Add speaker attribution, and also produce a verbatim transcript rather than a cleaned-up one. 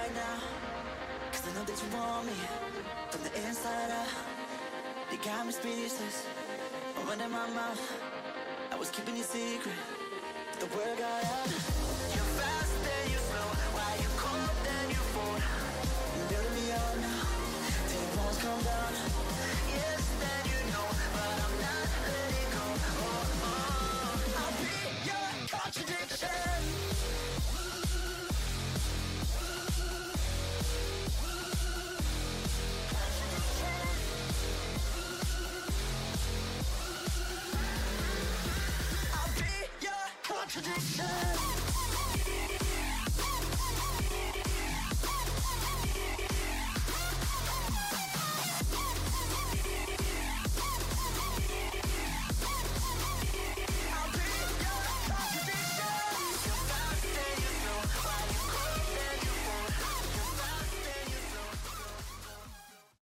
Speaker 1: right now, cause I know that you want me from the inside out. You got me speechless, running my mouth. I was keeping you secret, but the word got out. You're fast, then you're slow. Why you cold, then you fall. You're building me up now, till your walls come down. Yes, then you know, but I'm not letting go. Oh, oh. I'll be your contradiction. Contradiction.